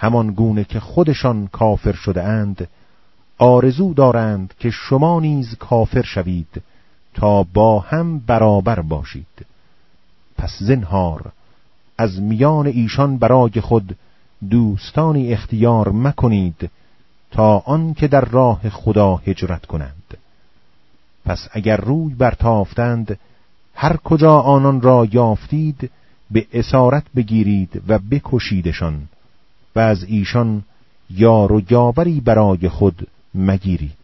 همان گونه که خودشان کافر شده اند آرزو دارند که شما نیز کافر شوید تا با هم برابر باشید. پس زنهار از میان ایشان برای خود دوستانی اختیار مکنید تا آن که در راه خدا هجرت کنند. پس اگر روی برتافتند هر کجا آنان را یافتید به اسارت بگیرید و بکشیدشان و از ایشان یار و یاوری برای خود مگیرید.